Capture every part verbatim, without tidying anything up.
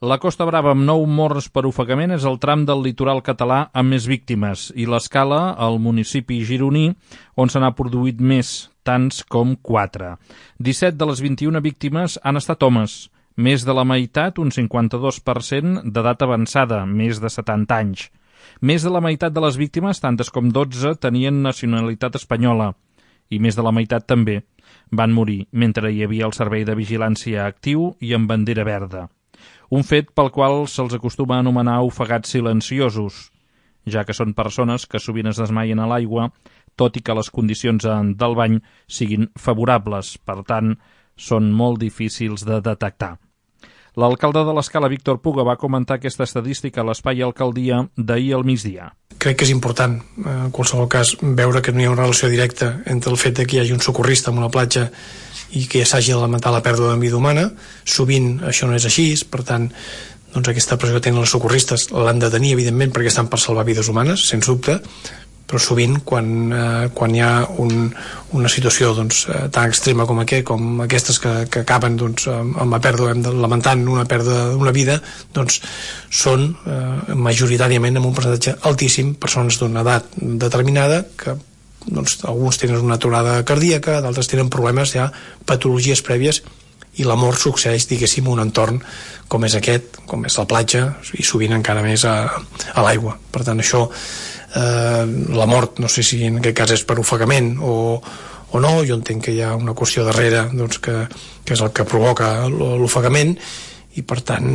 La Costa Brava, amb nou morts per ofegament, és el tram del litoral català amb més víctimes i l'Escala, al municipi gironí, on se n'ha produït més, tants com quatre. disset de les vint-i-una víctimes han estat homes, més de la meitat, un cinquanta-dos per cent, d'edat avançada, més de setanta anys. Més de la meitat de les víctimes, tantes com dotze, tenien nacionalitat espanyola i més de la meitat també van morir mentre hi havia el servei de vigilància actiu i amb bandera verda. Un fet pel qual se'ls acostuma a anomenar ofegats silenciosos, ja que són persones que sovint es desmaien a l'aigua, tot i que les condicions del bany siguin favorables, per tant, són molt difícils de detectar. L'alcalde de l'Escala, Víctor Puga, va comentar aquesta estadística a l'Espai Alcaldia d'ahir al migdia. Crec que és important, en qualsevol cas, veure que no hi ha una relació directa entre el fet que hi hagi un socorrista en una platja i que s'hagi de lamentar la pèrdua de vida humana. Sovint això no és així, per tant, doncs aquesta pressió que tenen els socorristes l'han de tenir, evidentment, perquè estan per salvar vides humanes, sens dubte, però sovint quan, eh, quan hi ha un, una situació doncs, eh, tan extrema com, aquest, com aquestes que, que acaben doncs, amb la pèrdua, lamentant una pèrdua d'una vida, doncs són eh, majoritàriament, amb un percentatge altíssim, persones d'una edat determinada que doncs, alguns tenen una aturada cardíaca, d'altres tenen problemes, ja patologies prèvies, i la mort succeeix, diguéssim, en un entorn com és aquest, com és la platja, i sovint encara més a, a l'aigua. Per tant, això, eh, la mort, no sé si en aquest cas és per ofegament o, o no, jo entenc que hi ha una qüestió darrere doncs, que, que és el que provoca l'ofegament, i per tant,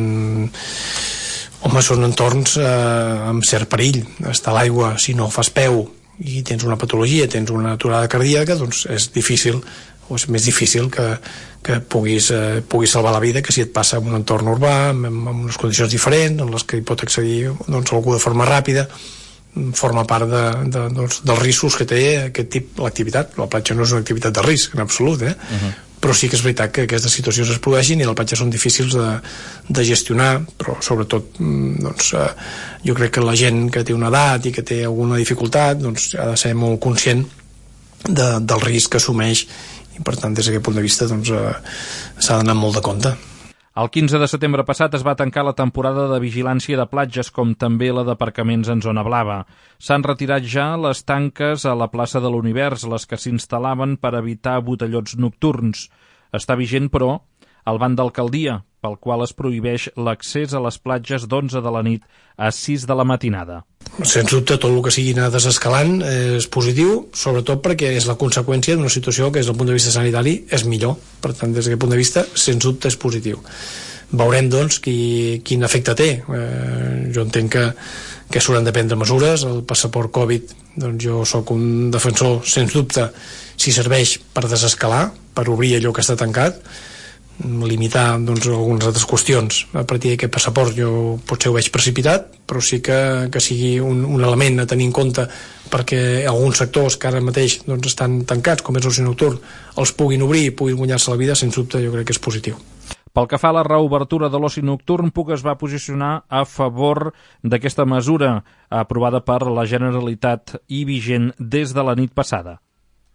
home, són entorns eh, amb cert perill. Estar a l'aigua, si no fas peu i tens una patologia, tens una aturada cardíaca, doncs és difícil, o és més difícil que, que puguis, eh, puguis salvar la vida que si et passa en un entorn urbà, amb, amb unes condicions diferents, en les que hi pot accedir doncs, algú de forma ràpida, forma part de, de, doncs, dels riscos que té aquest tipus l'activitat. La platja no és una activitat de risc, en absolut, eh? Uh-huh. Però sí que és veritat que aquestes situacions es produeixin i la platja són difícils de, de gestionar, però sobretot doncs, eh, jo crec que la gent que té una edat i que té alguna dificultat doncs, ha de ser molt conscient de, del risc que assumeix, i per tant des d'aquest punt de vista doncs, eh, s'ha d'anar molt de compte. El quinze de setembre passat es va tancar la temporada de vigilància de platges, com també la d'aparcaments en zona blava. S'han retirat ja les tanques a la plaça de l'Univers, les que s'instal·laven per evitar botellots nocturns. Està vigent, però, el ban d'alcaldia, pel qual es prohibeix l'accés a les platges d'onze de la nit a sis de la matinada. Sens dubte, tot el que sigui anar desescalant és positiu, sobretot perquè és la conseqüència d'una situació que des del punt de vista sanitari és millor. Per tant, des d'aquest punt de vista, sens dubte és positiu. Veurem, doncs, qui, quin efecte té. Eh, jo entenc que, que s'hauran de prendre mesures. El passaport Covid, doncs jo sóc un defensor, sens dubte, si serveix per desescalar, per obrir allò que està tancat, limitar doncs, algunes altres qüestions. A partir d'aquest passaport jo potser ho veig precipitat, però sí que, que sigui un, un element a tenir en compte perquè alguns sectors que ara mateix doncs, estan tancats, com és l'oci nocturn, els puguin obrir i puguin guanyar-se la vida, sens dubte jo crec que és positiu. Pel que fa a la reobertura de l'oci nocturn, Puig es va posicionar a favor d'aquesta mesura aprovada per la Generalitat i vigent des de la nit passada.